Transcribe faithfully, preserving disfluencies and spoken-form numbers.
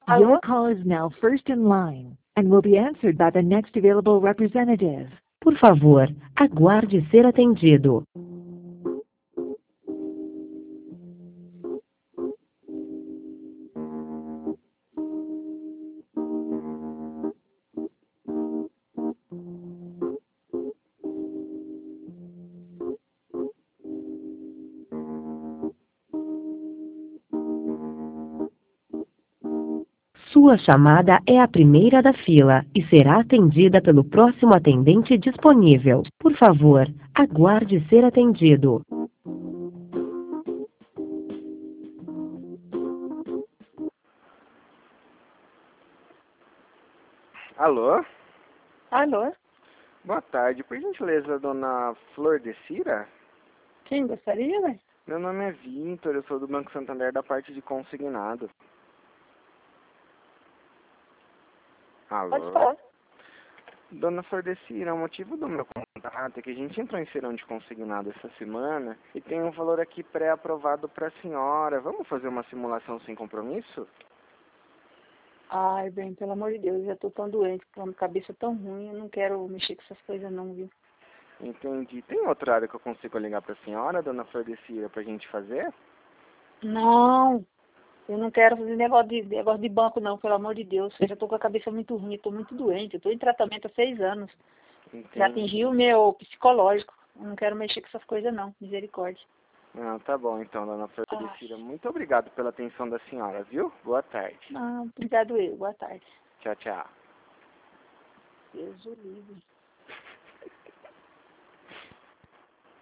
Alô? Your call is now first in line and will be answered by the next available representative. Por favor, aguarde ser atendido. Sua chamada é a primeira da fila e será atendida pelo próximo atendente disponível. Por favor, aguarde ser atendido. Alô? Alô? Boa tarde. Por gentileza, dona Flor de Cira? Quem gostaria, né? Meu nome é Vitor, eu sou do Banco Santander da parte de consignado. Alô? Pode falar. Dona Flor de Cira, o motivo do meu contato é que a gente entrou em feirão de consignado essa semana e tem um valor aqui pré-aprovado para a senhora. Vamos fazer uma simulação sem compromisso? Ai, bem, pelo amor de Deus, eu já tô tão doente, com a cabeça tão ruim, eu não quero mexer com essas coisas não, viu? Entendi. Tem outro horário que eu consigo ligar para a senhora, dona Flor de Cira, para a gente fazer? Não, eu não quero fazer negócio de, negócio de banco não, pelo amor de Deus. Eu já tô com a cabeça muito ruim, eu tô muito doente, eu tô em tratamento há seis anos. Entendi. Já atingi o meu psicológico, eu não quero mexer com essas coisas não, misericórdia. Ah, tá bom então, dona Flor de Ai. Cira. Muito obrigado pela atenção da senhora, viu? Boa tarde. Não, obrigado eu, boa tarde. Tchau, tchau. Deus o livre.